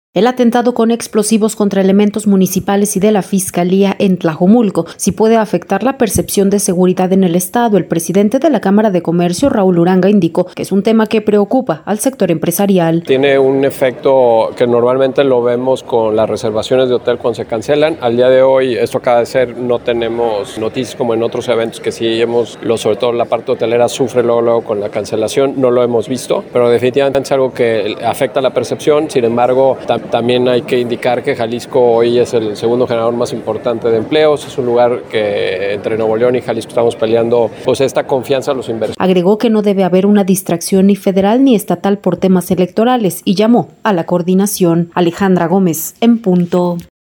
El atentado con explosivos contra elementos municipales y de la Fiscalía en Tlajomulco sí puede afectar la percepción de seguridad en el estado. El presidente de la Cámara de Comercio, Raúl Uranga, indicó que es un tema que preocupa al sector empresarial. Tiene un efecto que normalmente lo vemos con las reservaciones de hotel cuando se cancelan. Al día de hoy, esto acaba de ser, no tenemos noticias como en otros eventos que sí sobre todo la parte hotelera sufre luego con la cancelación, no lo hemos visto, pero definitivamente es algo que afecta la percepción. Sin embargo, también hay que indicar que Jalisco hoy es el segundo generador más importante de empleos. Es un lugar que entre Nuevo León y Jalisco estamos peleando pues esta confianza a los inversores. Agregó que no debe haber una distracción ni federal ni estatal por temas electorales y llamó a la coordinación. Alejandra Gómez, en punto.